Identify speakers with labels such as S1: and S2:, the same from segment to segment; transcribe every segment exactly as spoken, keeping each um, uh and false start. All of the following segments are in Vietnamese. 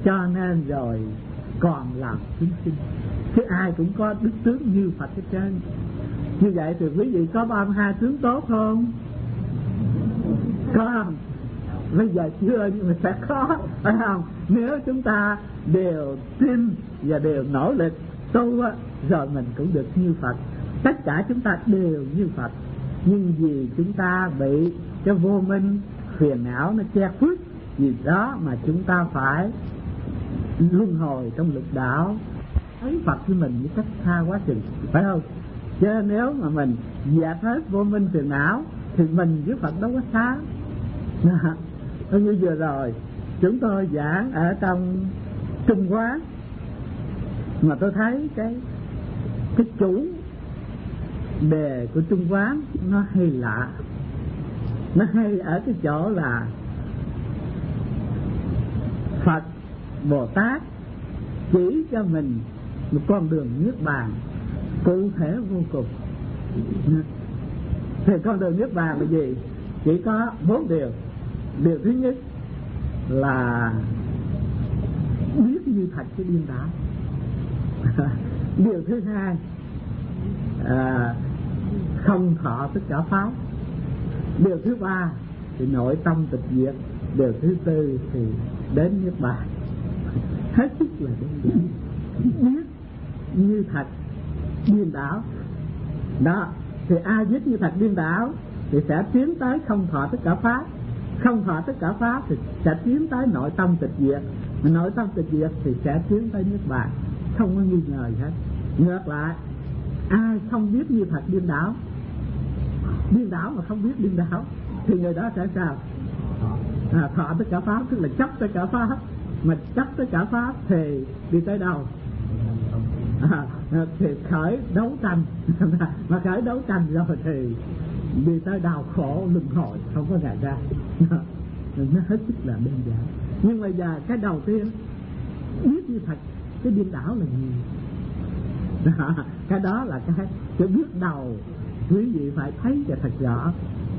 S1: cho nên rồi còn làm chúng sinh, chứ ai cũng có đức tướng như Phật hết trơn. Như vậy thì quý vị có ba mươi hai tướng tốt không? Có không? Bây giờ chưa nhưng mà sẽ có, phải không? Nếu chúng ta đều tin và đều nỗ lực tu á, rồi mình cũng được như Phật. Tất cả chúng ta đều như Phật, nhưng vì chúng ta bị cái vô minh phiền não nó che khuất, vì đó mà chúng ta phải luân hồi trong lục đạo, thấy Phật với mình với cách xa quá chừng, phải không? Chứ nếu mà mình dẹp hết vô minh phiền não thì mình với Phật đâu có xa. Như vừa rồi chúng tôi giảng ở trong Trung Quán, mà tôi thấy cái cái chủ đề của Trung Quán nó hay lạ. Nó hay ở cái chỗ là Phật Bồ Tát chỉ cho mình một con đường niết bàn cụ thể vô cùng. Thì con đường niết bàn là gì? Chỉ có bốn điều. Điều thứ nhất là biết như thật cái điên đảo. Điều thứ hai à, không thọ tất cả pháp. Điều thứ ba thì nội tâm tịch diệt. Điều thứ tư thì đến niết bàn. Hết sức là đơn giản. Biết như thật điên đảo đó, thì ai biết như thật điên đảo thì sẽ tiến tới không thọ tất cả pháp. Không thọ tất cả pháp thì sẽ tiến tới nội tâm tịch diệt. Nội tâm tịch diệt thì sẽ tiến tới niết bàn, không có nghi ngờ gì hết. Ngược lại, ai không biết như thật điên đảo, điên đảo mà không biết điên đảo, thì người đó sẽ sao? À, thọ tất cả pháp, tức là chấp tất cả pháp. Mà chấp tất cả pháp thì đi tới đâu? À, thì khởi đấu tranh. Mà khởi đấu tranh rồi thì đi tới đau khổ luân hồi, không có ngày ra. Nó hết sức là đơn giản. Nhưng mà giờ cái đầu tiên biết như thật cái điên đảo là gì? Đó, cái đó là cái cái bước đầu quý vị phải thấy cho thật rõ.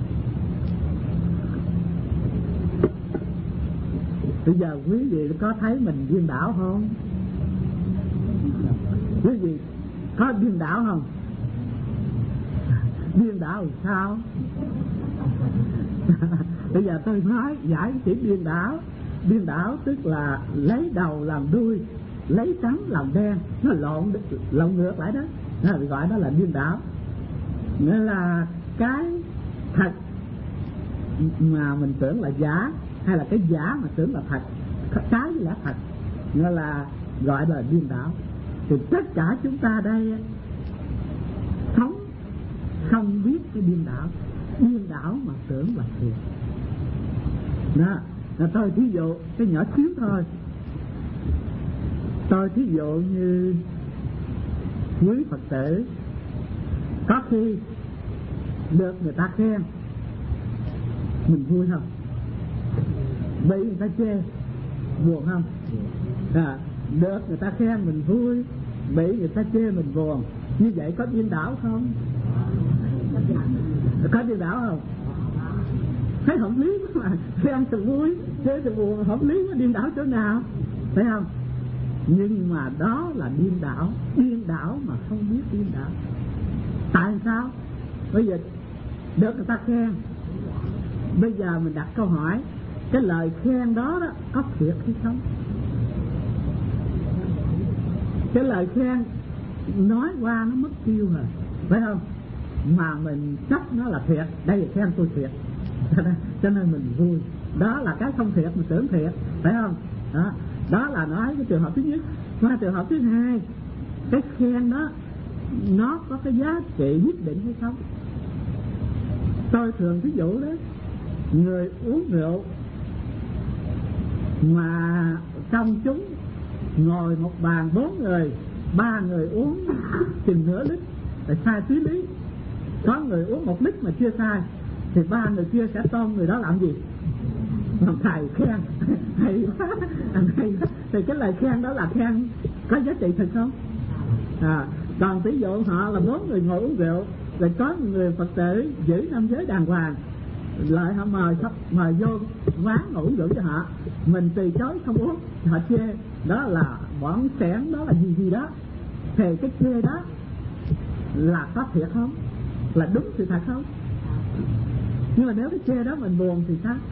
S1: Bây giờ quý vị có thấy mình điên đảo không? Quý vị có điên đảo không? Điên đảo sao? Bây giờ tôi nói giải chữ điên đảo. Điên đảo tức là lấy đầu làm đuôi, lấy trắng làm đen, nó lộn lộn ngược lại đó, nó gọi đó là điên đảo. Nghĩa là cái thật mà mình tưởng là giả, hay là cái giả mà tưởng là thật, trái với lẽ thật, nghĩa là gọi là điên đảo. Thì tất cả chúng ta đây sống không biết cái điên đảo, điên đảo mà tưởng là thiệt. Đó, là tôi thí dụ cái nhỏ xíu thôi. Tôi thí dụ như quý Phật tử có khi được người ta khen, mình vui không? Bị người ta chê, buồn không? À, được người ta khen mình vui, bị người ta chê mình buồn. Như vậy có điên đảo không? Có điên đảo không? Thấy hợp lý mà, khen thì vui, chê thì buồn, hợp lý mà, điên đảo chỗ nào? Thấy không? Nhưng mà đó là điên đảo, điên đảo mà không biết điên đảo. Tại sao? Bây giờ được người ta khen, bây giờ mình đặt câu hỏi, cái lời khen đó, đó có thiệt hay không? Cái lời khen nói qua nó mất tiêu rồi, phải không? Mà mình chấp nó là thiệt, đây là khen tôi thiệt, cho nên mình vui. Đó là cái không thiệt mình tưởng thiệt, phải không? Đó, đó là nói cái trường hợp thứ nhất. Qua trường hợp thứ hai, cái khen đó nó có cái giá trị nhất định hay không? Tôi thường ví dụ đó, người uống rượu mà trong chúng ngồi một bàn bốn người, ba người uống chừng nửa lít là sai tí lý, có người uống một lít mà chưa sai, thì ba người kia sẽ tôn người đó làm gì? Làm thầy khen hay quá, hay quá. Thì cái lời khen đó là khen có giá trị thật không? À, còn ví dụ họ là bốn người ngồi uống rượu, rồi có người Phật tử giữ năm giới đàng hoàng, lại họ mời mời vô quán ngủ rượu cho họ, mình từ chối không uống, họ chê đó là bọn xẻng, đó là gì gì đó. Thì cái chê đó là có thiệt không, là đúng sự thật không? Nhưng mà nếu cái chê đó mình buồn thì sao?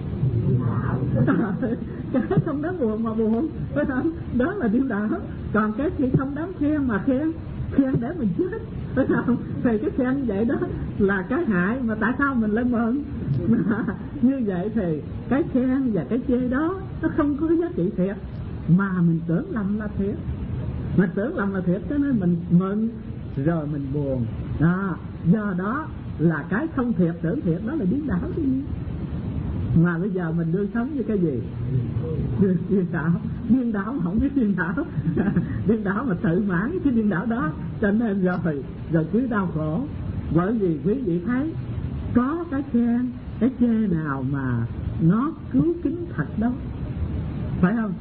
S1: Cái không đáng buồn mà buồn, phải không? Đó là điên đảo. Còn cái khi không đáng khen mà khen, khen để mình chết, phải không? Thì cái khen như vậy đó là cái hại, mà tại sao mình lại mừng? Như vậy thì cái khen và cái chê đó nó không có giá trị thiệt, mà mình tưởng lầm là thiệt, mình tưởng lầm là thiệt, cho nên mình mừng rồi mình buồn. Đó, do đó là cái không thiệt tưởng thiệt, đó là điên đảo chứ. Mà bây giờ mình đương sống với cái gì? Điên đảo. Điên đảo mà không biết điên đảo. Điên đảo mà tự mãn cái điên đảo đó, cho nên rồi rồi cứ đau khổ. Bởi vì quý vị thấy có cái khen, cái chê nào mà nó cứu kính thật đâu, phải không?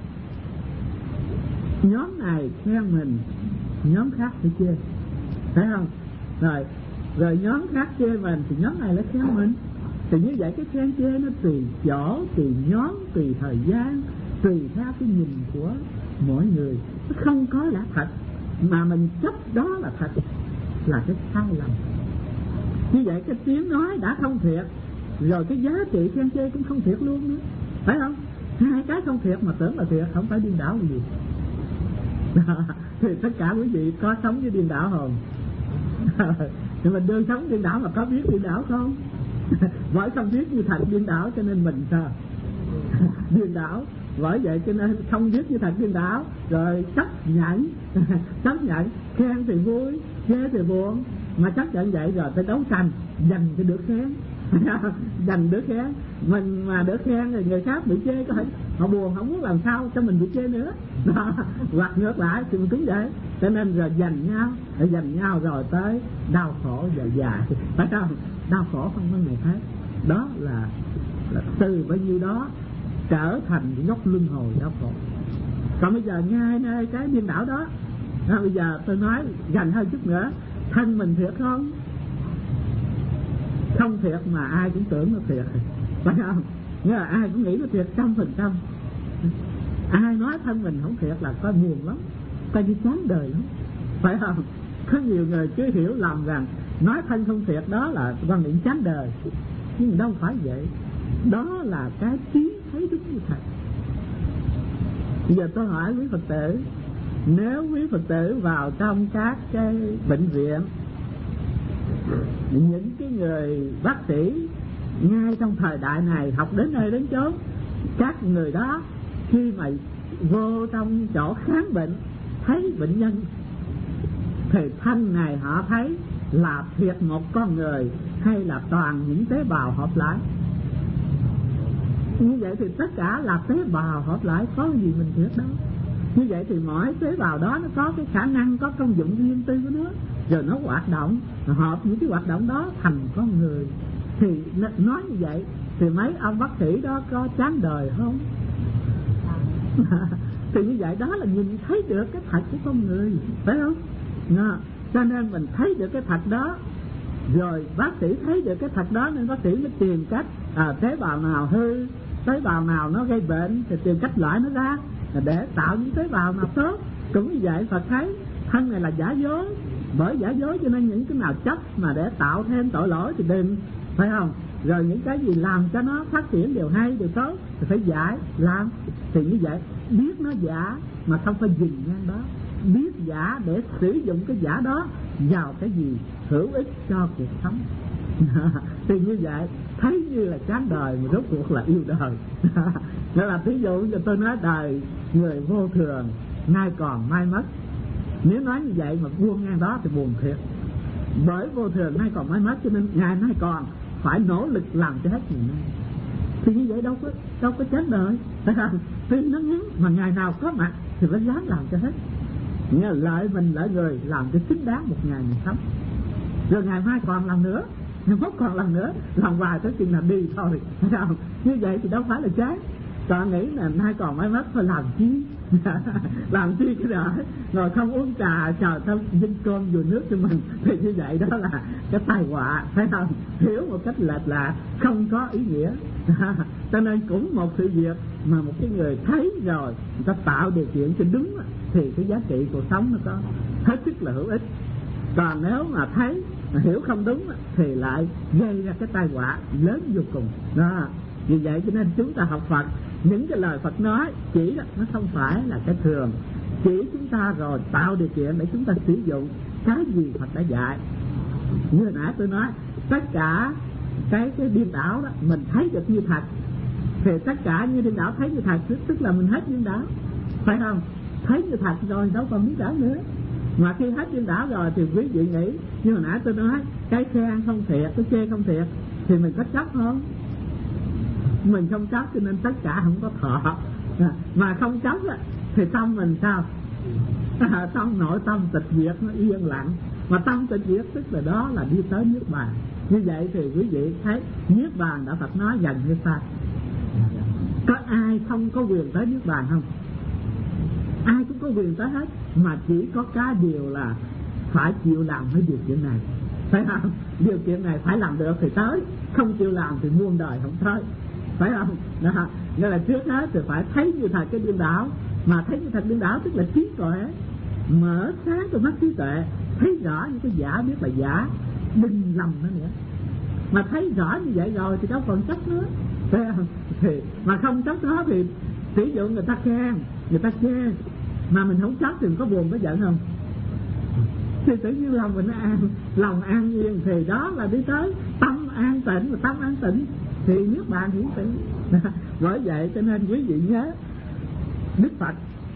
S1: Nhóm này khen mình, nhóm khác thì chê, phải không? Rồi rồi nhóm khác chê mình thì nhóm này lại khen mình. Thì như vậy cái khen chê nó tùy chỗ, tùy nhóm, tùy thời gian, tùy theo cái nhìn của mỗi người. Nó không có là thật, mà mình chấp đó là thật, là cái sai lầm. Như vậy cái tiếng nói đã không thiệt, rồi cái giá trị khen chê cũng không thiệt luôn nữa, phải không? Hai cái không thiệt mà tưởng là thiệt, không phải điên đảo gì. Thì tất cả quý vị có sống với điên đảo không? Thì mình đương sống điên đảo mà có biết điên đảo không? Bởi không biết như thật điên đảo cho nên mình sao? Điên đảo. Bởi vậy cho nên không biết như thật điên đảo, rồi chấp nhận. Chấp nhận, khen thì vui, chê thì buồn, mà chấp nhận vậy rồi phải đấu tranh giành cho được khen. Giành được khen. Mình mà được khen thì người khác bị chê có thể họ buồn, không muốn làm sao cho mình bị chê nữa. Đó. Hoặc ngược lại thì mình cũng vậy. Cho nên rồi giành nhau, rồi giành nhau rồi tới đau khổ và già, phải không? Đau khổ không có ngày khác. Đó là, là từ bao nhiêu đó trở thành cái gốc luân hồi đau khổ. Còn bây giờ ngay nơi cái điên đảo đó, à, bây giờ tôi nói gần hơn chút nữa, thân mình thiệt không? Không thiệt mà ai cũng tưởng nó thiệt, phải không? Nghĩa là ai cũng nghĩ nó thiệt trăm phần trăm. Ai nói thân mình không thiệt là coi buồn lắm, coi như chán đời lắm, phải không? Có nhiều người cứ hiểu lầm rằng nói thân không thiệt đó là quan niệm chán đời, nhưng đâu phải vậy. Đó là cái trí thấy đúng như thật. Bây giờ tôi hỏi quý Phật tử, nếu quý Phật tử vào trong các cái bệnh viện, những cái người bác sĩ ngay trong thời đại này học đến nơi đến chốn, các người đó khi mà vô trong chỗ khám bệnh thấy bệnh nhân thì thân này họ thấy là thiệt một con người hay là toàn những tế bào hợp lại? Như vậy thì tất cả là tế bào hợp lại, có gì mình thiệt đâu. Như vậy thì mỗi tế bào đó nó có cái khả năng, có công dụng riêng tư của nó, rồi nó hoạt động, hợp những cái hoạt động đó thành con người. Thì nói như vậy thì mấy ông bác sĩ đó có chán đời không? Thì như vậy đó là nhìn thấy được cái thật của con người, phải không? Đó. Cho nên mình thấy được cái thật đó, rồi bác sĩ thấy được cái thật đó, nên bác sĩ mới tìm cách à, tế bào nào hư, tế bào nào nó gây bệnh thì tìm cách loại nó ra để tạo những tế bào nào tốt. Cũng như vậy Phật thấy thân này là giả dối, bởi giả dối cho nên những cái nào chấp mà để tạo thêm tội lỗi thì đừng, phải không? Rồi những cái gì làm cho nó phát triển điều hay, điều tốt thì phải giải, làm. Thì như vậy biết nó giả mà không phải dừng ngang đó, biết giả để sử dụng cái giả đó vào cái gì hữu ích cho cuộc sống. Thì như vậy thấy như là chán đời mà rốt cuộc là yêu đời. Đó là ví dụ như tôi nói đời người vô thường nay còn mai mất. Nếu nói như vậy mà buông ngang đó thì buồn thiệt. Bởi vô thường nay còn mai mất cho nên ngày nay còn phải nỗ lực làm cho hết ngày nay. Thì như vậy đâu có đâu có chán đời, phải không? Tuy nó ngắn mà ngày nào có mặt thì phải dám làm cho hết. Nghĩa là lợi mình lợi người, làm cho xứng đáng một ngày mình sống. Rồi ngày mai còn làm nữa, ngày mốt còn làm nữa, làm hoài tới chừng nào đi thôi, phải không? Như vậy thì đâu phải là chán. Còn nghĩ là nay còn mới mất phải làm chi làm chi cái đó, ngồi không uống trà chờ sao dinh cơm vừa nước cho mình, thì như vậy đó là cái tai họa, phải không? Hiểu một cách lệch lạc, không có ý nghĩa. Cho nên cũng một sự việc mà một cái người thấy rồi, người ta tạo điều kiện cho đúng, thì cái giá trị cuộc sống nó có hết sức là hữu ích. Còn nếu mà thấy mà hiểu không đúng thì lại gây ra cái tai họa lớn vô cùng đó. Vì vậy cho nên chúng ta học Phật, những cái lời Phật nói chỉ đó, nó không phải là cái thường, chỉ chúng ta rồi tạo điều kiện để chúng ta sử dụng cái gì Phật đã dạy. Như hồi nãy tôi nói, tất cả cái cái điên đảo đó mình thấy được như thật, thì tất cả như điên đảo thấy như thật, tức là mình hết điên đảo, phải không? Thấy như thật rồi đâu còn điên đảo nữa. Mà khi hết điên đảo rồi thì quý vị nghĩ, như hồi nãy tôi nói, cái khen không thiệt, cái chê không thiệt, thì mình có chấp không? Mình không chấp, cho nên tất cả không có thọ. Mà không chấp thì tâm mình sao? À, tâm nội tâm tịch diệt, nó yên lặng. Mà tâm tịch diệt tức là đó là đi tới Niết Bàn. Như vậy thì quý vị thấy Niết Bàn đã Phật nói gần như sao? Có ai không có quyền tới Niết Bàn không? Ai cũng có quyền tới hết, mà chỉ có cái điều là phải chịu làm với điều kiện này, phải không? Điều kiện này phải làm được thì tới, không chịu làm thì muôn đời không tới, phải không? Đó. Nên là trước hết thì phải thấy như thật cái điên đảo, mà thấy như thật điên đảo tức là trí tuệ, mở sáng từ mắt trí tuệ, thấy rõ những cái giả biết là giả, đừng lầm nó nữa. Mà thấy rõ như vậy rồi thì đâu còn chấp nữa, phải không? Thì mà không chấp đó thì sử dụng người ta khen, người ta chê, mà mình không chấp thì có buồn có giận không? Thì tự nhiên lòng mình an, lòng an yên, thì đó là đi tới tâm an tịnh. Và tâm an tịnh thì Niết Bàn hiển tịnh. Bởi vậy cho nên quý vị nhớ, Đức Phật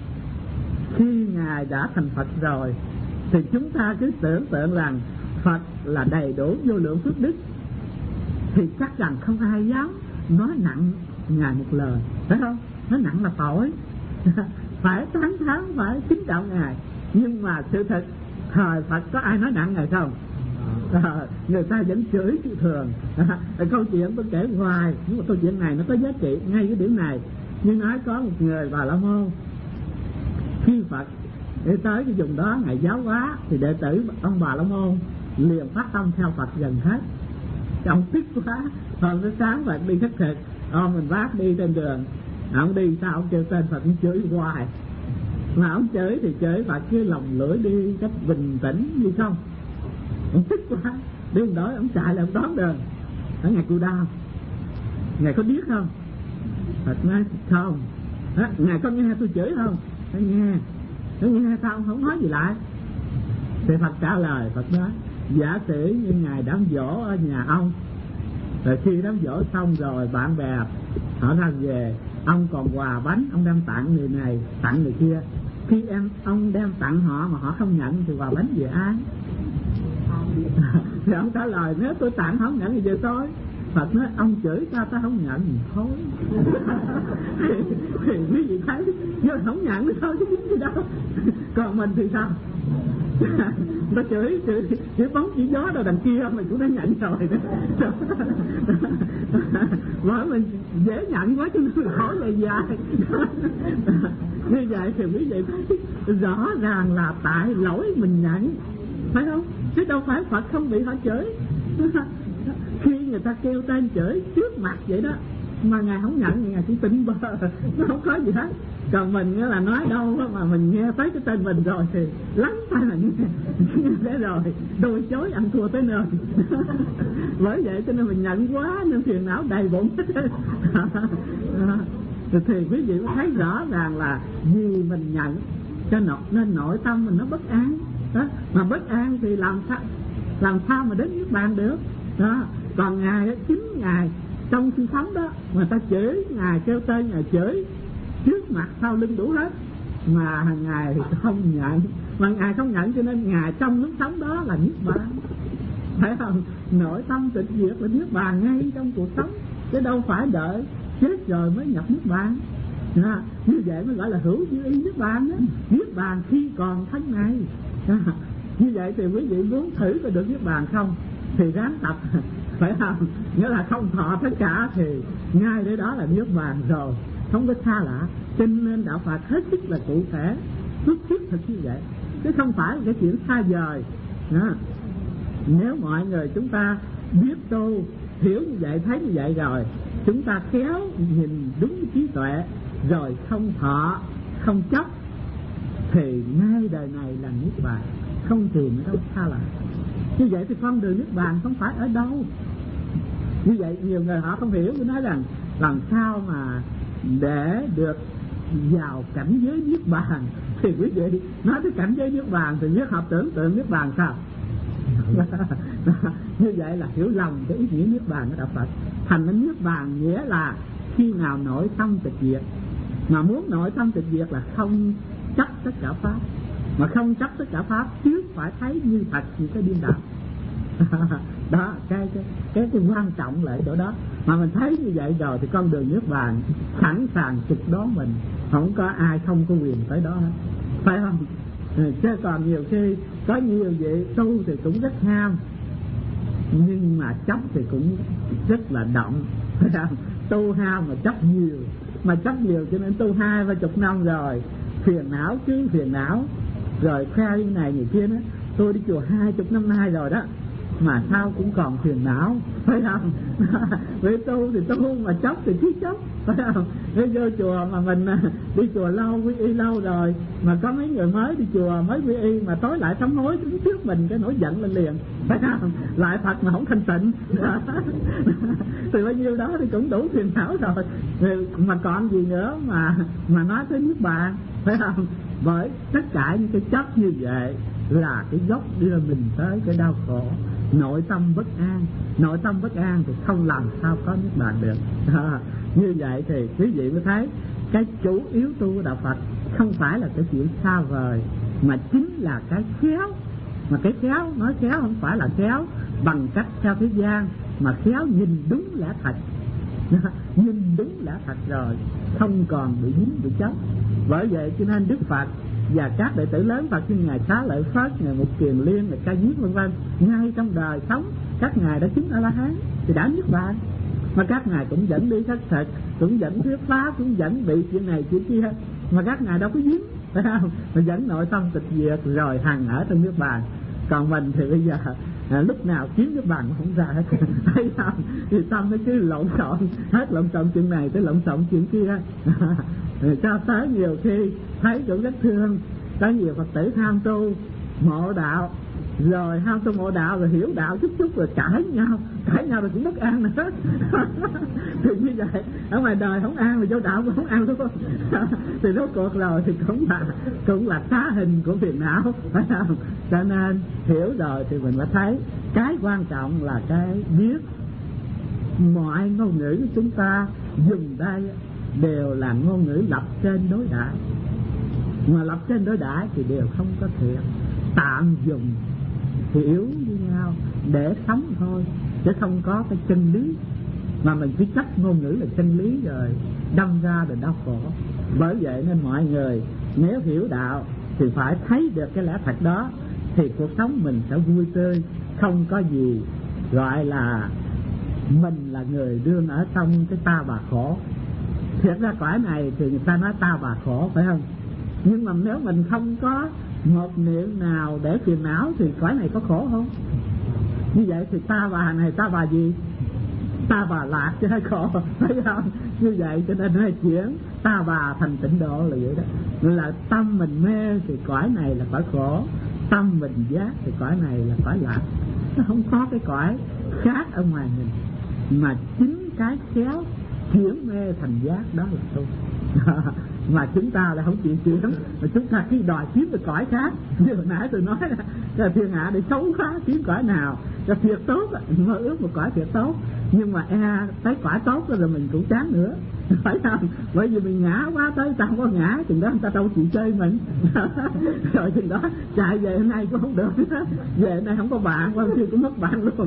S1: khi Ngài đã thành Phật rồi thì chúng ta cứ tưởng tượng rằng Phật là đầy đủ vô lượng phước đức, thì chắc rằng không ai dám nói nặng Ngài một lời, phải không? Nói nặng là tội. Phải tán thán, phải kính trọng Ngài. Nhưng mà sự thật thời Phật có ai nói nặng Ngài không? À, người ta vẫn chửi chữ thường. À, câu chuyện tôi kể hoài, nhưng mà câu chuyện này nó có giá trị ngay cái điểm này. Nhưng nói có một người Bà La Môn, khi Phật để tới cái vùng đó Ngài giáo hóa, thì đệ tử ông Bà La Môn liền phát tâm theo Phật gần hết. Ông tức quá, hồi tới sáng Phật đi khất thực, ông mình vác đi trên đường, ông đi sao ông kêu tên Phật, ông chửi hoài. Mà ông chửi thì chửi Phật cứ lòng lưỡi đi cách bình tĩnh như không. Ông tức quá, đêm đó ông chạy lại ông đón đường ở Ngài Cù Đao. Ngài có biết không? Phật nói không. Đó, Ngài có nghe tôi chửi không? Tôi nghe. Tôi nghe sao ông không nói gì lại? Thì Phật trả lời, Phật nói giả sử như Ngài đám dỗ ở nhà ông, rồi khi đám dỗ xong rồi bạn bè họ ra về, ông còn quà bánh ông đem tặng người này tặng người kia. Khi em ông đem tặng họ mà họ không nhận thì quà bánh về ai? Thì ông trả lời nếu tôi tặng không nhận thì về tôi. Phật nói ông chửi ta ta không nhận thì thôi. thì, thì quý vị thấy nếu không nhận thì thôi chứ biết gì đâu. Còn mình thì sao? Nó chửi chửi chửi bóng chỉ gió đâu đằng kia mình cũng đã nhận rồi đó. Bởi mình dễ nhận quá cho nên khỏi dài dài. Như vậy thì quý vị thấy rõ ràng là tại lỗi mình nhận, phải không? Chứ đâu phải Phật không bị họ chửi. Khi người ta kêu tên chửi trước mặt vậy đó mà Ngài không nhận thì Ngài chỉ tỉnh bơ, nó không có gì hết. Còn mình là nói đâu mà mình nghe tới cái tên mình rồi thì lắng tai là nghe, để rồi đôi chối ăn thua tới nơi. Bởi vậy cho nên mình nhận quá nên phiền não đầy bụng. Thì quý vị có thấy rõ ràng là vì mình nhận cho nó, nên nội tâm mình nó bất an đó. Mà bất an thì làm sao làm sao mà đến Niết Bàn được đó. Còn Ngài chính Ngài trong khi sống đó mà ta chửi Ngài, kêu tên Ngài chửi trước mặt sau lưng đủ hết, mà hàng Ngài thì không nhận. Mà Ngài không nhận cho nên Ngài trong lúc sống đó là Niết Bàn, phải không? Nội tâm tịch diệt là Niết Bàn ngay trong cuộc sống, chứ đâu phải đợi chết rồi mới nhập Niết Bàn. À, như vậy mới gọi là hữu dư y Niết Bàn đó. Niết Bàn khi còn thân này. À, như vậy thì quý vị muốn thử có được Niết Bàn không thì ráng tập, phải không? Nghĩa là không thọ tất cả thì ngay đấy đó là Niết Bàn rồi. không có xa lạ. Cho nên đạo Phật hết sức là cụ thể, rất thiết thực như vậy, chứ không phải là cái chuyện xa vời đó. Nếu mọi người chúng ta biết tu, hiểu như vậy, thấy như vậy rồi, chúng ta khéo nhìn đúng trí tuệ, rồi không thọ, không chấp, thì ngay đời này là niết bàn, không tìm ở đâu xa lạ. Như vậy thì con đường niết bàn không phải ở đâu. Như vậy nhiều người họ không hiểu, tôi nói rằng làm sao mà để được vào cảnh giới niết bàn. Thì quý vị nói tới cảnh giới niết bàn thì biết học tưởng tượng niết bàn sao? Như vậy là hiểu lầm cái ý nghĩa niết bàn của đạo Phật. Thành nên niết bàn nghĩa là khi nào nội tâm tịch diệt. Mà muốn nội tâm tịch diệt là không chấp tất cả pháp. Mà không chấp tất cả pháp trước phải thấy như thật như cái điên đạo. Đó, cái, cái, cái, cái quan trọng là ở chỗ đó. Mà mình thấy như vậy rồi thì con đường niết bàn sẵn sàng trực đón mình. Không có ai không có quyền tới đó hết, phải không? Chứ còn nhiều khi có nhiều vị tu thì cũng rất ham, nhưng mà chấp thì cũng rất là động, phải không? Tu ham mà chấp nhiều, mà chấp nhiều cho nên tu hai ba chục năm rồi phiền não chứ phiền não, rồi khoe như này như kia đó. Tôi đi chùa hai chục năm nay rồi đó, mà sao cũng còn phiền não, phải không? Vì tu thì tu, mà chấp thì cứ chấp, phải không? Nếu vô chùa mà mình đi chùa lâu, quy y lâu rồi, mà có mấy người mới đi chùa mới quy y mà tối lại sám hối đứng trước mình, cái nổi giận lên liền, phải không? Lại Phật mà không thanh tịnh thì bao nhiêu đó thì cũng đủ phiền não rồi, mà còn gì nữa mà mà nói tới niết bàn, phải không? Bởi tất cả những cái chấp như vậy là cái gốc đưa mình tới cái đau khổ, nội tâm bất an. Nội tâm bất an thì không làm sao có niết bàn được. À, như vậy thì quý vị mới thấy cái chủ yếu tu của đạo Phật không phải là cái chuyện xa vời, mà chính là cái khéo. Mà cái khéo, nói khéo không phải là khéo bằng cách theo thế gian, mà khéo nhìn đúng lẽ thật. Nhìn đúng lẽ thật rồi không còn bị dính bị chấp. Bởi vậy cho nên Đức Phật và các đệ tử lớn Phật như ngài Xá Lợi Phất, ngài Mục Kiền Liên, ngài Ca Diếp vân vân, ngay trong đời sống các ngài đã chứng A La Hán thì đã niết bàn. Mà các ngài cũng dẫn đi khất thực, cũng dẫn thuyết pháp, cũng dẫn bị chuyện này chuyện kia, mà các ngài đâu có dính, phải không? Mà dẫn nội tâm tịch diệt rồi hằng ở trong niết bàn. Còn mình thì bây giờ à, lúc nào kiếm niết bàn cũng không ra hết, thấy không? Thì tâm nó cứ lộn xộn hết, lộn xộn chuyện này tới lộn xộn chuyện kia. Cho tới nhiều khi thấy cũng rất thương, có nhiều Phật tử tham tu mộ đạo, rồi ham tu mộ đạo rồi hiểu đạo chút chút rồi cãi nhau, cãi nhau rồi cũng bất an nữa. Thì như vậy ở ngoài đời không an, rồi vô đạo cũng không an luôn. Thì rốt cuộc rồi thì cũng là cũng là tá hình của phiền não, phải không? Cho nên hiểu rồi thì mình mới thấy cái quan trọng là cái biết mọi ngôn ngữ của chúng ta dùng đây đều là ngôn ngữ lập trên đối đãi, mà lập trên đối đãi thì đều không có thiện, tạm dùng hiểu với nhau để sống thôi, chứ không có cái chân lý. Mà mình cứ chấp ngôn ngữ là chân lý rồi đâm ra rồi đau khổ. Bởi vậy nên mọi người nếu hiểu đạo thì phải thấy được cái lẽ thật đó, thì cuộc sống mình sẽ vui tươi, không có gì gọi là mình là người đương ở trong cái ta bà khổ. Thiệt ra cõi này thì người ta nói ta bà khổ, phải không? Nhưng mà nếu mình không có một niệm nào để phiền não thì cõi này có khổ không? Như vậy thì ta bà này ta bà gì? Ta bà lạc chứ hay khổ, phải không? Như vậy cho nên nói chuyện ta bà thành tịnh độ là vậy đó. Nên là tâm mình mê thì cõi này là cõi khổ, tâm mình giác thì cõi này là cõi lạc. Nó không có cái cõi khác ở ngoài mình, mà chính cái khéo chuyển mê thành giác đó là tu. Mà chúng ta là không chịu chuyển, mà chúng ta khi đòi kiếm được cõi khác. Như hồi nãy tôi nói là thiên hạ để xấu quá kiếm cõi nào cho thiệt tốt, mơ ước một cõi thiệt tốt, nhưng mà e tới cõi tốt rồi mình cũng chán nữa, phải không? Bởi vì mình ngã quá, tới ta không có ngã chừng đó người ta đâu chịu chơi mình. Rồi chừng đó chạy về hôm nay cũng không được, về hôm nay không có bạn, qua kia cũng mất bạn luôn.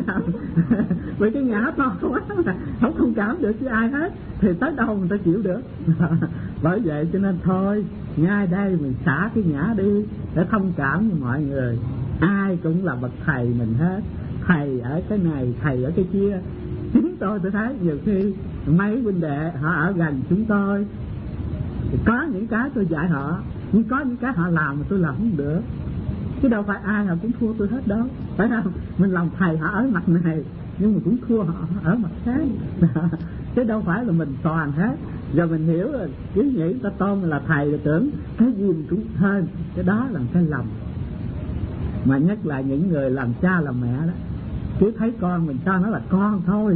S1: Vì cái ngã to quá không thông cảm được với ai hết, thì tới đâu người ta chịu được. Bởi vậy cho nên thôi ngay đây mình xả cái ngã đi để thông cảm với mọi người. Ai cũng là bậc thầy mình hết, thầy ở cái này, thầy ở cái kia. Chính tôi tôi thấy nhiều khi mấy huynh đệ họ ở gần chúng tôi, có những cái tôi dạy họ, nhưng có những cái họ làm mà tôi làm không được. Chứ đâu phải ai họ cũng thua tôi hết đâu, phải không? Mình làm thầy họ ở mặt này, nhưng mà cũng thua họ ở mặt khác. Chứ đâu phải là mình toàn hết. Giờ mình hiểu rồi, ý nghĩ ta tôn mình là thầy rồi tưởng cái gì mình cũng hơn. Cái đó là cái lầm. Mà nhất là những người làm cha làm mẹ đó, cứ thấy con mình cho nó là con thôi.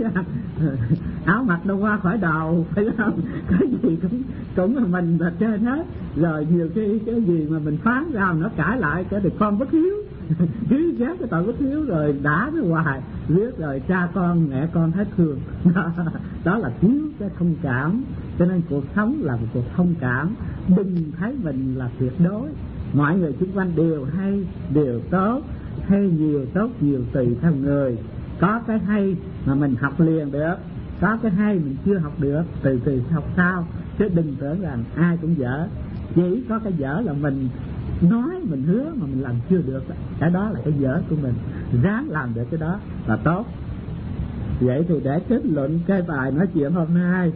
S1: Áo mặc đâu qua khỏi đầu, phải không? Cái gì cũng cũng là mình là trên hết. Rồi nhiều cái cái gì mà mình phán ra nó cãi lại cái được con bất hiếu. Cứ ghét cái tội bất hiếu rồi đá nó hoài, biết rồi cha con mẹ con hết thương. Đó là thiếu cái thông cảm. Cho nên cuộc sống là một cuộc thông cảm. Đừng thấy mình là tuyệt đối. Mọi người xung quanh đều hay, đều tốt, hay nhiều tốt nhiều tùy theo người. Có cái hay mà mình học liền được, có cái hay mình chưa học được, từ từ học sau. Chứ đừng tưởng rằng ai cũng dở. Chỉ có cái dở là mình nói, mình hứa mà mình làm chưa được. Cái đó là cái dở của mình. Ráng làm được cái đó là tốt. Vậy thì để kết luận cái bài nói chuyện hôm nay,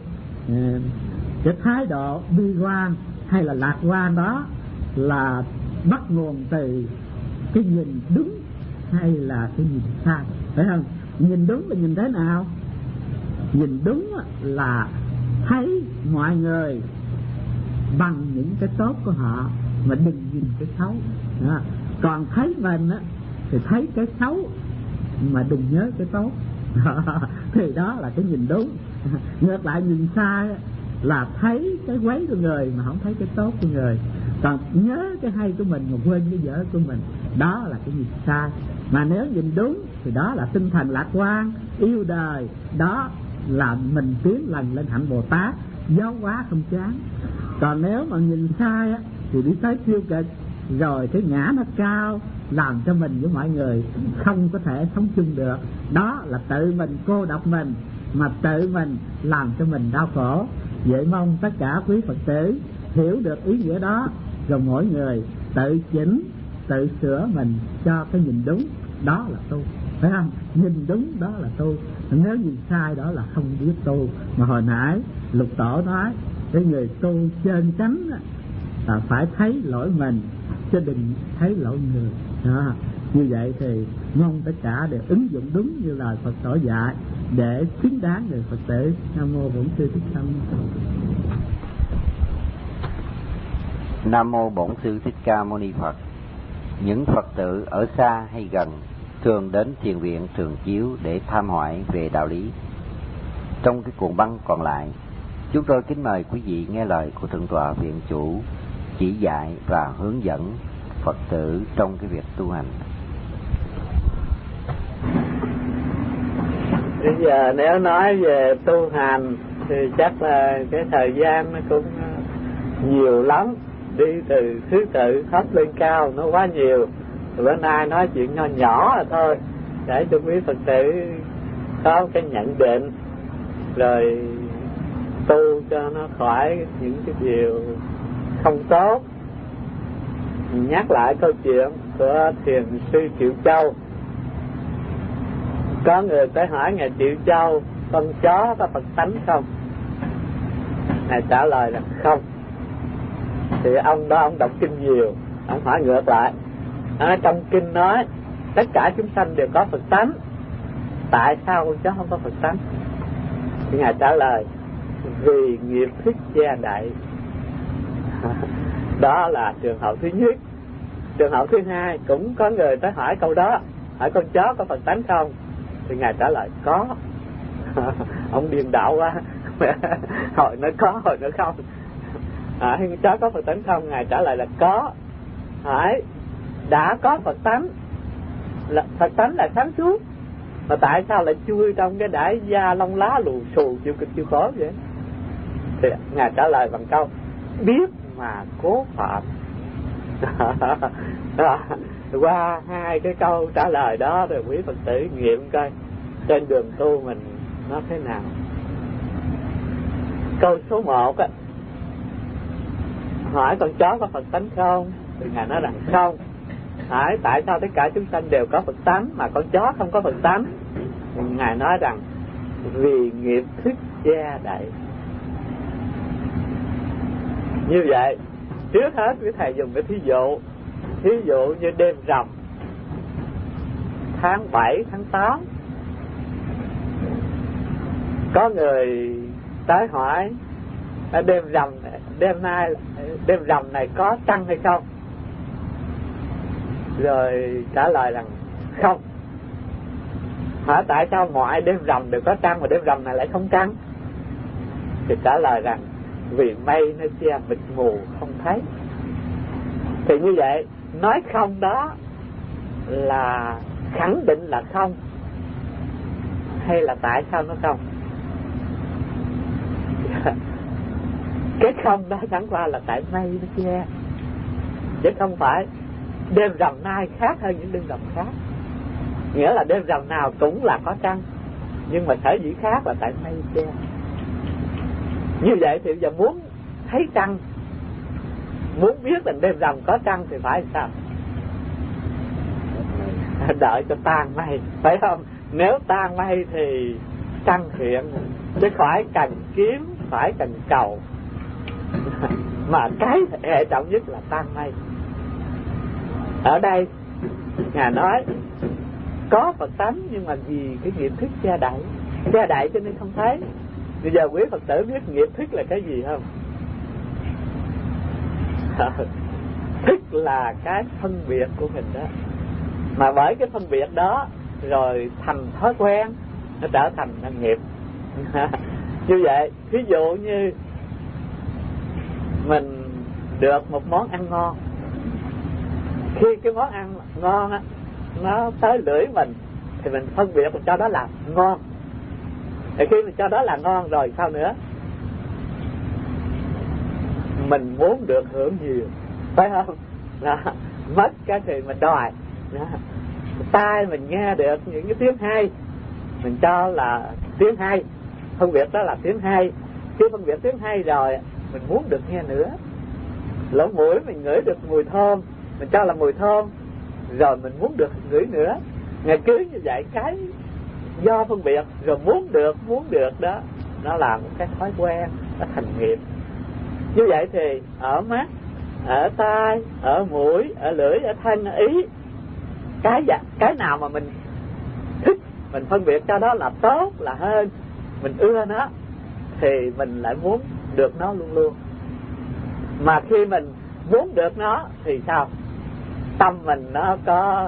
S1: cái thái độ bi quan hay là lạc quan đó là bắt nguồn từ cái nhìn đúng hay là cái nhìn sai, phải không? Nhìn đúng là nhìn thế nào? Nhìn đúng là thấy mọi người bằng những cái tốt của họ mà đừng nhìn cái xấu. Đó. Còn thấy mình á thì thấy cái xấu mà đừng nhớ cái tốt. Thì đó là cái nhìn đúng. Ngược lại nhìn sai là thấy cái quấy của người mà không thấy cái tốt của người, còn nhớ cái hay của mình mà quên cái dở của mình. Đó là cái nhìn sai. Mà nếu nhìn đúng thì đó là tinh thần lạc quan, yêu đời. Đó là mình tiến lần lên hạnh Bồ Tát, giáo hóa không chán. Còn nếu mà nhìn sai á thì đi tới tiêu cực, rồi cái ngã nó cao, làm cho mình với mọi người không có thể sống chung được. Đó là tự mình cô độc mình, mà tự mình làm cho mình đau khổ. Vậy mong tất cả quý Phật tử hiểu được ý nghĩa đó, rồi mỗi người tự chỉnh, tự sửa mình cho cái nhìn đúng. Đó là tu, phải không? Nhìn đúng đó là tu. Nếu nhìn sai đó là không biết tu. Mà hồi nãy Lục Tổ nói cái người tu chân chánh là phải thấy lỗi mình chứ đừng thấy lỗi người. Đó. Như vậy thì mong tất cả đều ứng dụng đúng như lời Phật Tổ dạy để xứng đáng người Phật tử. Nam mô Bổn Sư Thích Ca Mâu Ni Phật.
S2: Nam mô Bổn Sư Thích Ca Mâu Ni Phật. Những Phật tử ở xa hay gần thường đến thiền viện Thường Chiếu để tham hỏi về đạo lý. Trong cái cuộn băng còn lại, chúng tôi kính mời quý vị nghe lời của Thượng tọa Viện Chủ chỉ dạy và hướng dẫn Phật tử trong cái việc tu hành.
S3: Bây giờ nếu nói về tu hành thì chắc là cái thời gian nó cũng nhiều lắm, đi từ thứ tự thấp lên cao nó quá nhiều. Bữa nay nói chuyện nhỏ nhỏ là thôi, để cho quý Phật tử có cái nhận định, rồi tu cho nó khỏi những cái điều không tốt. Nhắc lại câu chuyện của thiền sư Triệu Châu. Có người tới hỏi Ngài Triệu Châu, con chó có Phật tánh không? Ngài trả lời là không. Thì ông đó ông đọc kinh nhiều, ông hỏi ngược lại. Ở trong kinh nói tất cả chúng sanh đều có Phật tánh, tại sao con chó không có Phật tánh? Thì Ngài trả lời vì nghiệp thức che đậy. Đó là trường hợp thứ nhất. Trường hợp thứ hai cũng có người tới hỏi câu đó, hỏi con chó có Phật tánh không? Thì Ngài trả lời có. Ông điên đạo quá. Hồi nó có, hồi nó không. À, con chó có Phật tánh không? Ngài trả lời là có. Hỏi đã có Phật tánh, là Phật tánh là sáng suốt, mà tại sao lại chui trong cái đại gia lông lá lù xù chịu cực chịu khổ vậy? Thì Ngài trả lời bằng câu biết mà cố phạm. Qua hai cái câu trả lời đó rồi quý Phật tử nghiệm coi trên đường tu mình nó thế nào. Câu số một á, hỏi con chó có Phật tánh không? Thì Ngài nói rằng không. Hỏi tại sao tất cả chúng sanh đều có Phật tánh mà con chó không có Phật tánh? Thì Ngài nói rằng vì nghiệp thức che đậy. Như vậy trước hết quý thầy dùng cái thí dụ, thí dụ như đêm rằm tháng bảy, tháng tám, có người tới hỏi đêm rằm đêm nay đêm rằm này có trăng hay không, rồi trả lời rằng không. Hỏi tại sao mọi đêm rằm đều có trăng mà đêm rằm này lại không trăng, thì trả lời rằng vì mây nó che mịt mù không thấy. Thì như vậy nói không đó là khẳng định là không, hay là tại sao nó không? Cái không đó chẳng qua là tại mây nó che, chứ không phải đêm rằm nay khác hơn những đêm rằm khác. Nghĩa là đêm rằm nào cũng là có trăng, nhưng mà sở dĩ khác là tại mây che. Như vậy thì giờ muốn thấy trăng, muốn biết rằng đêm rằm có trăng thì phải sao? Đợi cho tan mây, phải không? Nếu tan mây thì trăng hiện, chứ khỏi cần kiếm, phải cần cầu. Mà cái hệ trọng nhất là tan mây. Ở đây Ngài nói có Phật tánh, nhưng mà vì cái nghiệp thức che đậy, che đậy cho nên không thấy. Bây giờ quý Phật tử biết nghiệp thức là cái gì không? Thức là cái phân biệt của mình đó, mà bởi cái phân biệt đó rồi thành thói quen, nó trở thành nghiệp. Như vậy ví dụ như mình được một món ăn ngon, khi cái món ăn ngon á nó tới lưỡi mình thì mình phân biệt mình cho đó là ngon. Thì khi mình cho đó là ngon rồi sao nữa? Mình muốn được hưởng nhiều, phải không? Đó. Mất cái thì mình đòi. Đó. Tai mình nghe được những cái tiếng hay, mình cho là tiếng hay, phân biệt đó là tiếng hay. Khi phân biệt tiếng hay rồi mình muốn được nghe nữa. Lỗ mũi mình ngửi được mùi thơm, mình cho là mùi thơm, rồi mình muốn được ngửi nữa. Ngày cứ như vậy, cái do phân biệt rồi muốn được, muốn được đó, nó là một cái thói quen, nó thành nghiệp. Như vậy thì ở mắt, ở tai, ở mũi, ở lưỡi, ở thân, ở ý, cái cái nào mà mình thích, mình phân biệt cho đó là tốt, là hơn, mình ưa nó, thì mình lại muốn được nó luôn luôn. Mà khi mình muốn được nó thì sao? Tâm mình nó có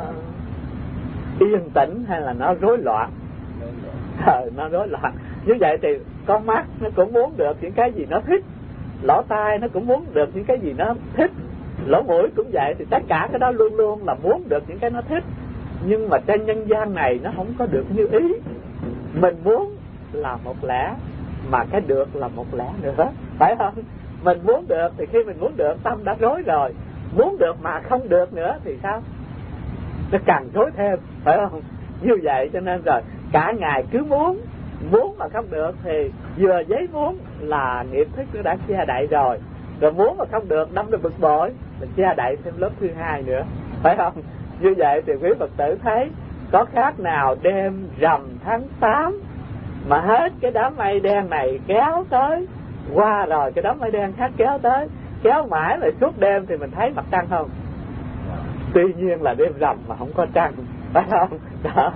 S3: yên tĩnh hay là nó rối loạn? Ờ, nó rối loạn. Như vậy thì con mắt nó cũng muốn được những cái gì nó thích, lỗ tai nó cũng muốn được những cái gì nó thích, lỗ mũi cũng vậy. Thì tất cả cái đó luôn luôn là muốn được những cái nó thích. Nhưng mà trên nhân gian này nó không có được như ý. Mình muốn là một lẽ, mà cái được là một lẽ nữa, phải không? Mình muốn được thì khi mình muốn được, tâm đã rối rồi. Muốn được mà không được nữa thì sao? Nó càng rối thêm, phải không? Như vậy cho nên rồi cả ngày cứ muốn, muốn mà không được thì vừa giấy muốn là nghiệp thức nó đã che đậy rồi. Rồi muốn mà không được đâm ra bực bội, mình che đậy thêm lớp thứ hai nữa, phải không? Như vậy thì quý Phật tử thấy có khác nào đêm rằm tháng tám mà hết cái đám mây đen này kéo tới, qua rồi cái đám mây đen khác kéo tới, kéo mãi rồi suốt đêm thì mình thấy mặt trăng không? Tuy nhiên là đêm rằm mà không có trăng, phải không? Đó.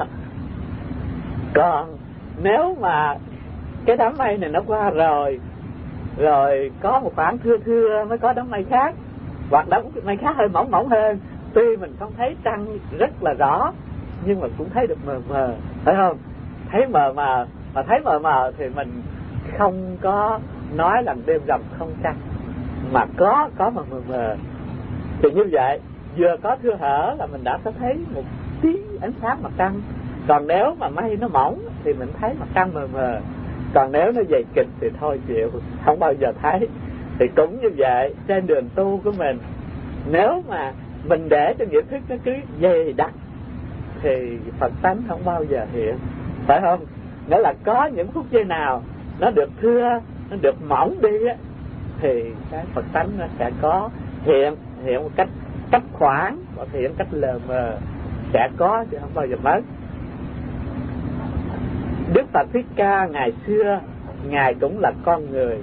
S3: Còn nếu mà cái đám mây này nó qua rồi, rồi có một khoảng thưa thưa mới có đám mây khác, hoặc đám mây khác hơi mỏng mỏng hơn, tuy mình không thấy trăng rất là rõ nhưng mà cũng thấy được mờ mờ, phải không? Thấy mờ mờ, mà thấy mờ mờ thì mình không có nói là đêm rằm không trăng, mà có có mà mờ mờ. Thì như vậy vừa có thưa hở là mình đã có thấy một tí ánh sáng mặt trăng. Còn nếu mà mây nó mỏng thì mình thấy mặt trăng mờ mờ. Còn nếu nó dày kịch thì thôi chịu, không bao giờ thấy. Thì cũng như vậy, trên đường tu của mình, nếu mà mình để cho nghiệp thức nó cứ dày đặc thì Phật tánh không bao giờ hiện, phải không? Nghĩa là có những phút giây nào nó được thưa, nó được mỏng đi á, thì cái Phật tánh nó sẽ có hiện, hiện một cách cách khoảng, và hiện cách lờ mờ, sẽ có chứ không bao giờ mất. Đức Phật Thích Ca ngày xưa Ngài cũng là con người.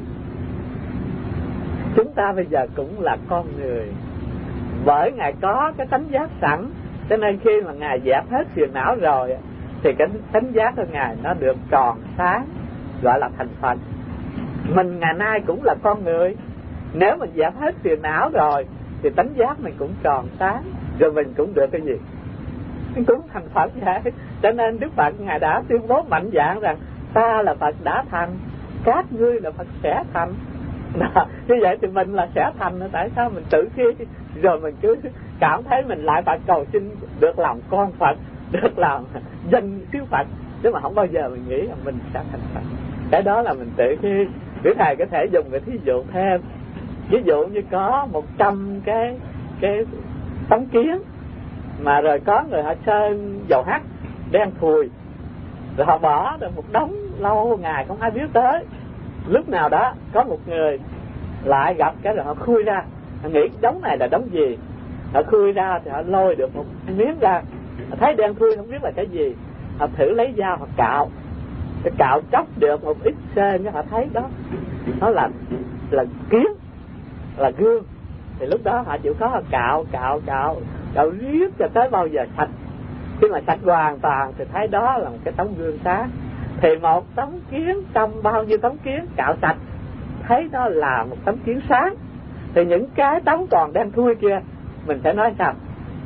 S3: Chúng ta bây giờ cũng là con người. Bởi Ngài có cái tánh giác sẵn, cho nên khi mà Ngài dẹp hết phiền não rồi thì cái tánh giác của Ngài nó được tròn sáng, gọi là thành Phật. Mình ngày nay cũng là con người. Nếu mình dẹp hết phiền não rồi thì tánh giác mình cũng tròn sáng, rồi mình cũng được cái gì? Mình cũng thành Phật vậy. Cho nên Đức Phật Ngài đã tuyên bố mạnh dạn rằng ta là Phật đã thành, các ngươi là Phật sẽ thành. Đó, như vậy thì mình là sẽ thành. Tại sao mình tự khi rồi mình cứ cảm thấy mình lại phải cầu xin được làm con Phật, được làm dân siêu Phật, chứ mà không bao giờ mình nghĩ là mình sẽ thành Phật. Cái đó là mình tự khi. Quý thầy có thể dùng cái thí dụ thêm. Ví dụ như có một trăm cái cái tấm kiến, mà rồi có người họ sơn dầu hắc đen thùi, rồi họ bỏ được một đống lâu ngày không ai biết tới. Lúc nào đó có một người lại gặp cái rồi họ khui ra, họ nghĩ đống này là đống gì, họ khui ra thì họ lôi được một miếng ra, họ thấy đen thui không biết là cái gì, họ thử lấy dao họ cạo, cái cạo chóc được một ít sên, họ thấy đó nó là là kiến, là gương. Thì lúc đó họ chịu khó họ cạo cạo cạo cạo riết cho tới bao giờ sạch. Khi mà sạch hoàn toàn thì thấy đó là một cái tấm gương sáng. Thì một tấm kiến trong bao nhiêu tấm kiến cạo sạch, thấy đó là một tấm kiến sáng. Thì những cái tấm còn đen thui kia mình sẽ nói sao?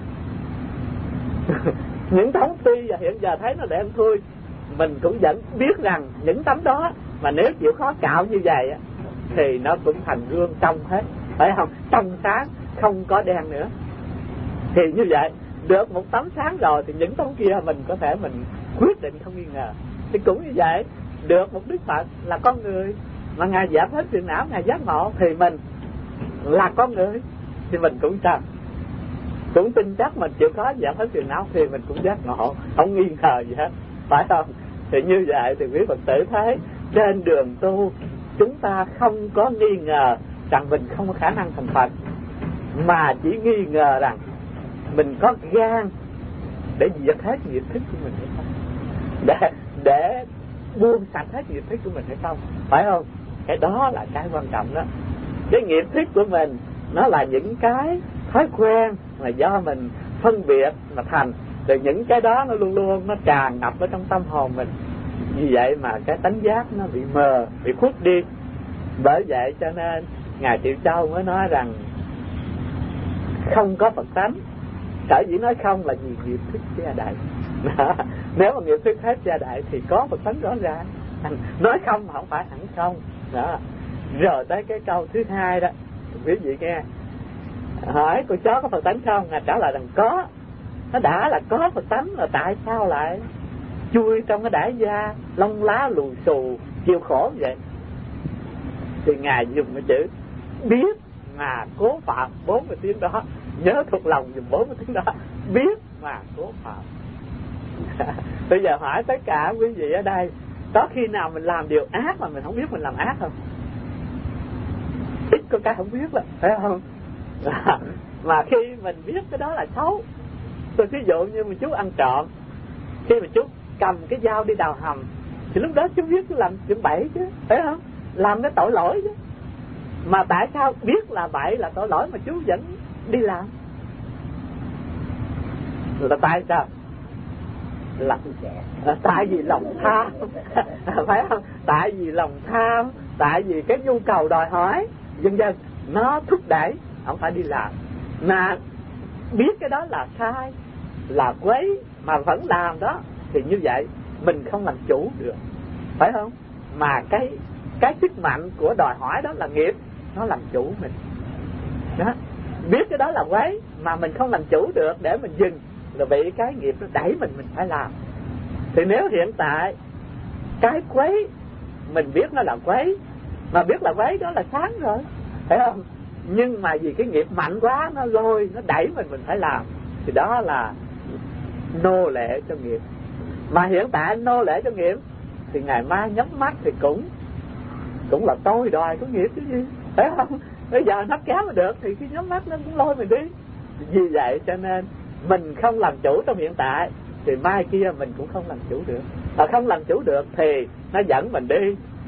S3: Những tấm tuy và hiện giờ thấy nó đen thui, mình cũng vẫn biết rằng những tấm đó mà nếu chịu khó cạo như vậy thì nó cũng thành gương trong hết, phải không? Trong sáng, không có đen nữa. Thì như vậy, được một tấm sáng rồi thì những tấm kia mình có thể mình quyết định không nghi ngờ. Thì cũng như vậy, được một Đức Phật là con người, mà Ngài giảm hết phiền não, Ngài giác ngộ, thì mình là con người thì mình cũng sao? Cũng tin chắc mình chịu khó giảm hết phiền não thì mình cũng giác ngộ, không nghi ngờ gì hết, phải không? Thì như vậy thì quý Phật tử thấy trên đường tu chúng ta không có nghi ngờ rằng mình không có khả năng thành Phật, mà chỉ nghi ngờ rằng mình có gan để diệt hết nghiệp thức của mình hay không, để để buông sạch hết nghiệp thức của mình hay không, phải không? Cái đó là cái quan trọng đó. Cái nghiệp thức của mình nó là những cái thói quen mà do mình phân biệt mà thành, rồi những cái đó nó luôn luôn nó tràn ngập ở trong tâm hồn mình. Vì vậy mà cái tánh giác nó bị mờ, bị khuất đi. Bởi vậy cho nên Ngài Triệu Châu mới nói rằng không có Phật tánh. Sở dĩ nói không là vì nghiệp thức gia đại. Nếu mà nghiệp thức hết gia đại thì có Phật tánh rõ ràng. Nói không mà không phải hẳn không đó. Rồi tới cái câu thứ hai đó, quý vị nghe, hỏi con chó có Phật tánh không? Ngài trả lời rằng có. Nó đã là có Phật tánh rồi tại sao lại chui trong cái đãi da lông lá lù xù chịu khổ vậy? Thì Ngài dùng cái chữ biết mà cố phạm, bốn cái tiếng đó, nhớ thuộc lòng dùng bốn cái tiếng đó, biết mà cố phạm. Bây giờ hỏi tất cả quý vị ở đây, có khi nào mình làm điều ác mà mình không biết mình làm ác không? Ít có cái không biết lắm, phải không? Mà khi mình biết cái đó là xấu, tôi ví dụ như một chú ăn trộm, khi mà chú cầm cái dao đi đào hầm thì lúc đó chú biết chú làm chuyện bậy chứ, phải không? Làm cái tội lỗi chứ. Mà tại sao biết là bậy là tội lỗi mà chú vẫn đi làm? Là tại sao? Là, là tại vì lòng tham. Phải không? Tại vì lòng tham, tại vì cái nhu cầu đòi hỏi vân vân nó thúc đẩy ông phải đi làm. Mà biết cái đó là sai, là quấy mà vẫn làm đó, thì như vậy mình không làm chủ được, phải không? Mà cái cái sức mạnh của đòi hỏi đó là nghiệp, nó làm chủ mình đó. Biết cái đó là quấy mà mình không làm chủ được để mình dừng, là bị cái nghiệp nó đẩy mình mình phải làm. Thì nếu hiện tại cái quấy mình biết nó là quấy, mà biết là quấy đó là sáng rồi, phải không? Nhưng mà vì cái nghiệp mạnh quá nó lôi, nó đẩy mình mình phải làm, thì đó là nô lệ cho nghiệp. Mà hiện tại nô lệ cho nghiệp thì ngày mai nhắm mắt thì cũng cũng là tôi đòi có nghiệp chứ gì, phải không? Bây giờ nó kéo mà được thì khi nhắm mắt nó cũng lôi mình đi. Vì vậy cho nên mình không làm chủ trong hiện tại thì mai kia mình cũng không làm chủ được. Mà không làm chủ được thì nó dẫn mình đi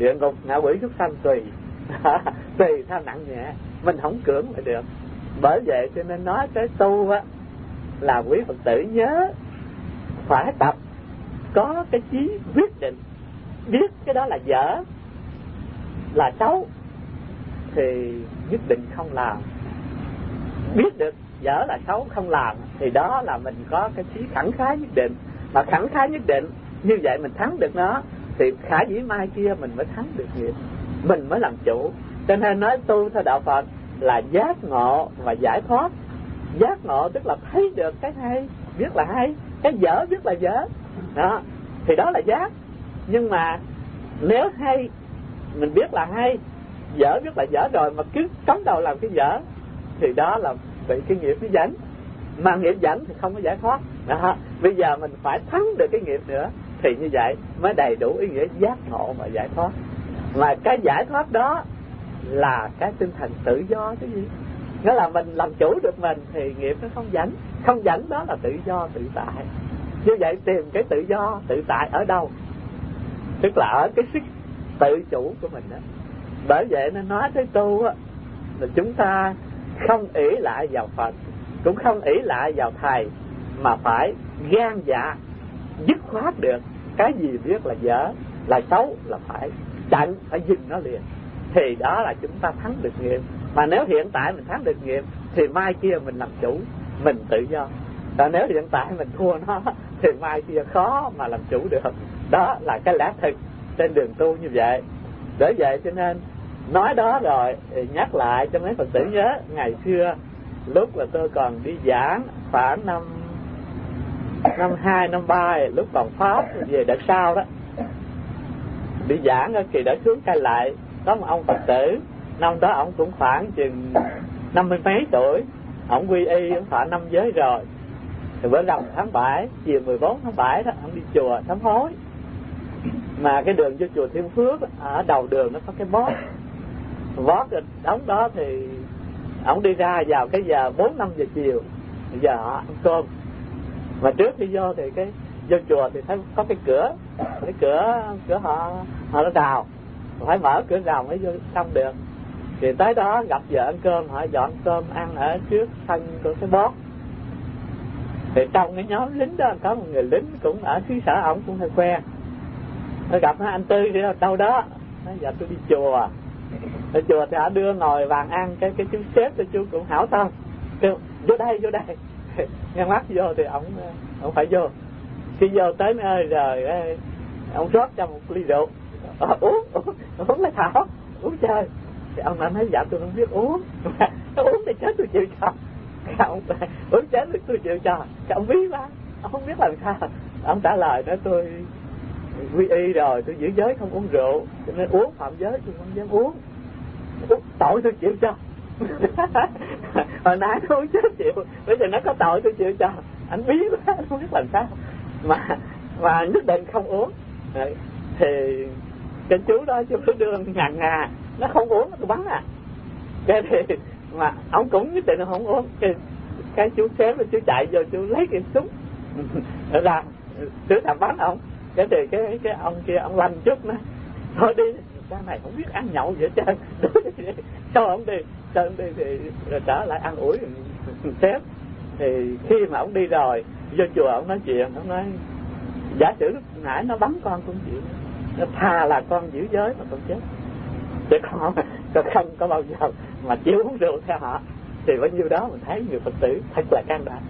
S3: địa ngục, ngạ quỷ, súc sanh tùy. Tùy theo nặng nhẹ, mình không cưỡng lại được. Bởi vậy cho nên nói cái tu á là quý Phật tử nhớ phải tập có cái chí quyết định, biết cái đó là dở, là xấu thì nhất định không làm. Biết được dở là xấu không làm thì đó là mình có cái chí khẳng khái nhất định. Mà khẳng khái nhất định như vậy mình thắng được nó thì khả dĩ mai kia mình mới thắng được nghiệp, mình mới làm chủ. Cho nên nói tu theo đạo Phật là giác ngộ và giải thoát. Giác ngộ tức là thấy được cái hay, biết là hay, cái dở biết là dở đó, thì đó là giác. Nhưng mà nếu hay, mình biết là hay, dở biết là dở rồi mà cứ cắm đầu làm cái dở thì đó là bị cái nghiệp nó dẫn. Mà nghiệp dẫn thì không có giải thoát đó. Bây giờ mình phải thắng được cái nghiệp nữa thì như vậy mới đầy đủ ý nghĩa giác ngộ và giải thoát. Mà cái giải thoát đó là cái tinh thần tự do cái gì? Nghĩa là mình làm chủ được mình thì nghiệp nó không dẫn. Không dẫn đó là tự do tự tại. Như vậy tìm cái tự do tự tại ở đâu? Tức là ở cái sức tự chủ của mình đó. Bởi vậy nên nói tới tu á, là chúng ta không ỷ lại vào Phật, cũng không ỷ lại vào thầy, mà phải gan dạ dứt khoát được cái gì biết là dở, là xấu là phải chặn, phải dừng nó liền. Thì đó là chúng ta thắng được nghiệp. Mà nếu hiện tại mình thắng được nghiệp thì mai kia mình làm chủ, mình tự do. Còn nếu hiện tại mình thua nó thì mai kia khó mà làm chủ được. Đó là cái lẽ thực trên đường tu như vậy. Bởi vậy cho nên nói đó rồi nhắc lại cho mấy Phật tử nhớ. Ngày xưa lúc là tôi còn đi giảng khoảng năm năm hai, năm ba, lúc còn Pháp về đợt sau đó, đi giảng ở Kỳ Đỡ Xuống Cai Lại, có một ông Phật tử, năm đó ông cũng khoảng chừng năm mươi mấy tuổi, ông quy y, ông thọ năm giới rồi. Thì bữa rằm tháng bảy, chiều mười bốn tháng bảy đó, ông đi chùa sám hối. Mà cái đường vô chùa Thiên Phước ở đầu đường nó có cái bót, bót đóng đó thì ông đi ra vào cái giờ bốn năm giờ chiều, giờ họ ăn cơm. Mà trước khi vô thì cái vô chùa thì thấy có cái cửa, cái cửa cửa họ họ nó rào, phải mở cửa rào mới vô xong được. Thì tới đó gặp vợ ăn cơm, họ dọn cơm ăn ở trước sân của cái bót. Thì trong cái nhóm lính đó có một người lính cũng ở xứ sở, ổng cũng hơi quen. Tôi gặp nó, anh Tư đi đâu đó, nói giờ tôi đi chùa. Ở chùa thì họ đưa ngồi bàn ăn, cái cái chú xếp cho chú cũng hảo tâm, kêu vô đây vô đây. Nghe mắt vô thì ổng ổng phải vô. Khi vô tới nơi rồi ông rót cho một ly rượu, à, uống uống uống lấy thảo uống chơi. Thì ông nói dạ tôi không biết uống. Nó uống thì chết tôi chịu cho. Ông uống chết thì tôi chịu cho. Cái ông bí quá, ông không biết làm sao. Ông trả lời nói tôi quy y rồi, tôi giữ giới không uống rượu, cho nên uống phạm giới tôi không dám uống. Uống tội tôi chịu cho. Hồi nãy nó uống chết chịu, bây giờ nó có tội tôi chịu cho. Anh bí quá, anh không biết làm sao mà mà nhất định không uống. Đấy. Thì cái chú đó chú cứ đưa ngàn ngà, nó không uống tôi bắn à. Cái thì mà ông cũng nhất định là không uống. Cái cái chú xếp chú chạy vô chú lấy cái súng ra chú thầm bắn ông. Cái thì cái cái ông kia ông lanh chút nữa, thôi đi, cái này không biết ăn nhậu vậy chứ. Sao ông đi, sao ông đi thì rồi trở lại ăn ủi xếp. Thì khi mà ông đi rồi vô chùa ông nói chuyện, ông nói giả sử lúc nãy nó bắn con cũng chịu, nó thà là con giữ giới mà con chết, chứ không không có bao giờ mà chịu uống rượu theo họ. Thì bao nhiêu đó mình thấy người Phật tử thật là can đảm.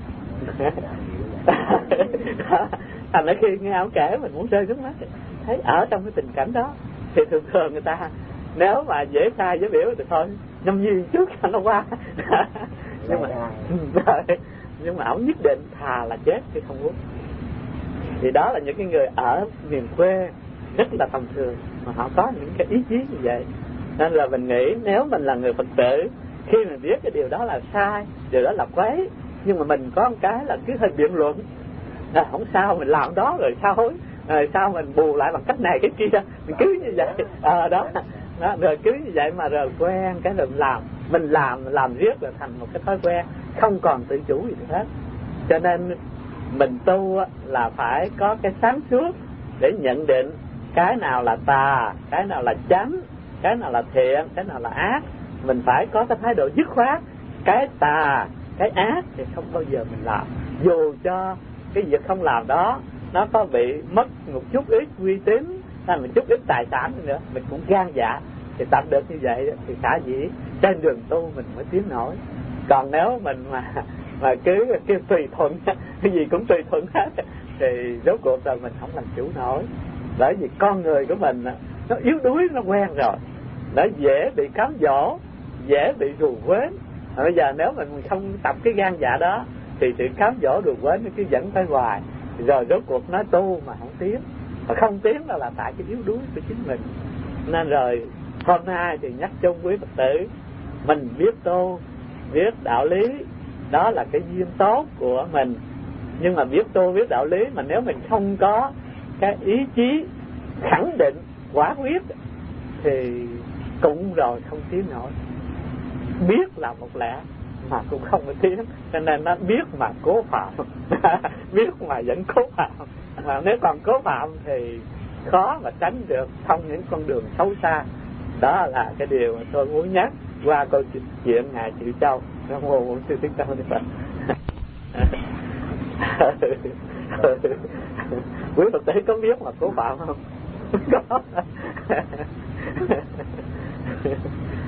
S3: Thành ra khi nghe ông kể mình muốn rơi nước mắt. Thấy ở trong cái tình cảnh đó thì thường thường người ta nếu mà dễ sai dễ biểu thì thôi nhâm nhi trước cho nó qua. nhưng mà nhưng mà ông nhất định thà là chết chứ không uống. Thì đó là những cái người ở miền quê rất là tầm thường mà họ có những cái ý chí như vậy. Nên là mình nghĩ nếu mình là người Phật tử, khi mình biết cái điều đó là sai, điều đó là quấy, nhưng mà mình có một cái là cứ hơi biện luận, à, không sao mình làm đó rồi sao hối, rồi sao mình bù lại bằng cách này cái kia, mình cứ như vậy. À, đó. Đó, rồi cứ như vậy mà rồi quen cái rồi mình làm, mình làm làm riết rồi thành một cái thói quen, không còn tự chủ gì hết. Cho nên mình tu là phải có cái sáng suốt để nhận định cái nào là tà, cái nào là chánh, cái nào là thiện, cái nào là ác. Mình phải có cái thái độ dứt khoát. Cái tà, cái ác thì không bao giờ mình làm, dù cho cái việc không làm đó nó có bị mất một chút ít uy tín hay một chút ít tài sản nữa, mình cũng gan dạ thì tập được như vậy thì khả dĩ trên đường tu mình mới tiến nổi. Còn nếu mình mà mà cứ kêu tùy thuận, cái gì cũng tùy thuận hết thì rốt cuộc là mình không làm chủ nổi. Bởi vì con người của mình nó yếu đuối, nó quen rồi, nó dễ bị cám dỗ, dễ bị rù quến. Bây giờ nếu mình không tập cái gan dạ đó thì sự cám dỗ rù quến nó cứ dẫn tới hoài, rồi rốt cuộc nó tu mà không tiến. Mà không tiến đó là tại cái yếu đuối của chính mình. Nên rồi hôm nay thì nhắc chung quý Phật tử, mình biết tu, biết đạo lý, đó là cái duyên tốt của mình. Nhưng mà biết tu, biết đạo lý mà nếu mình không có cái ý chí khẳng định, quả quyết thì cũng rồi không tiến nổi. Biết là một lẽ mà cũng không có tiến, cho nên nó biết mà cố phạm biết mà vẫn cố phạm. Mà nếu còn cố phạm thì khó mà tránh được thông những con đường xấu xa. Đó là cái điều mà tôi muốn nhắc qua câu chuyện ngài Triệu Châu. Nam mô Bổn Sư Thích Ca Mâu Ni Phật. Quý Phật tử có biết mà cố phạm không? Có.